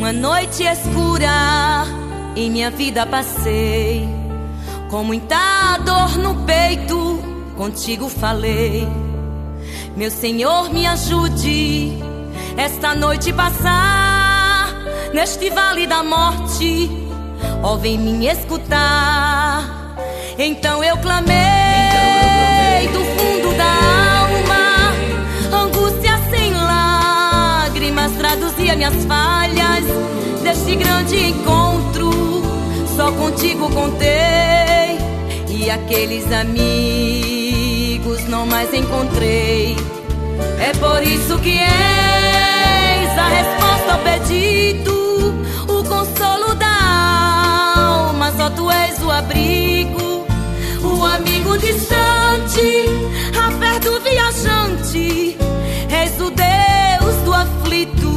Uma noite escura em minha vida passei, com muita dor no peito, contigo falei. Meu Senhor, me ajude esta noite passar neste vale da morte. Ó, vem me escutar. Então eu clamei do fundo da alma, angústia sem lágrimas, traduzia minhas falhas. Deste grande encontro só contigo contei, e aqueles amigos não mais encontrei. É por isso que és a resposta ao pedido, o consolo da alma. Só tu és o abrigo, o amigo distante, a fé do viajante. És o Deus do aflito.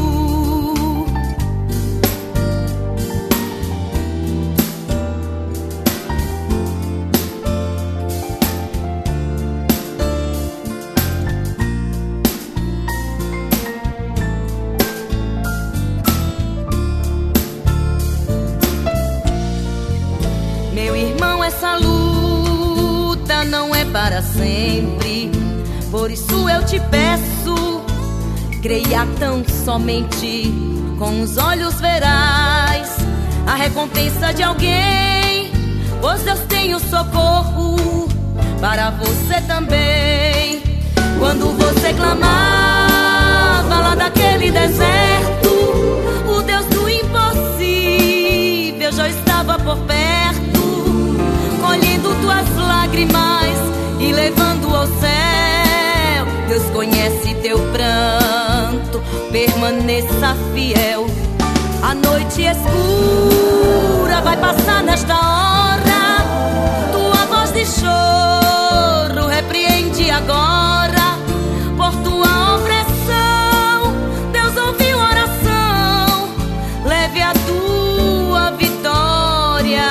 Meu irmão, essa luta não é para sempre. Por isso eu te peço, creia tão somente. Com os olhos verás a recompensa de alguém, pois Deus tem o socorro para você também. Quando você clamava lá daquele deserto, o Deus do impossível já estava por perto, colhendo tuas lágrimas e levando ao céu. Deus conhece teu pranto, permaneça fiel. A noite escura vai passar nesta hora, tua voz de choro repreende agora. Por tua opressão, Deus ouviu oração, leve a tua vitória.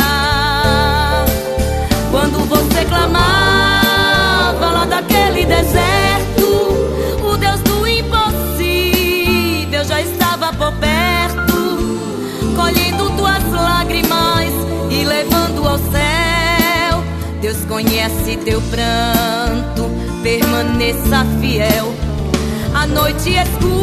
Quando você clamava lá daquele deserto, o Deus do impossível já estava por perto, colhendo tuas lágrimas e levando ao céu. Deus conhece teu pranto, permaneça fiel. A noite escura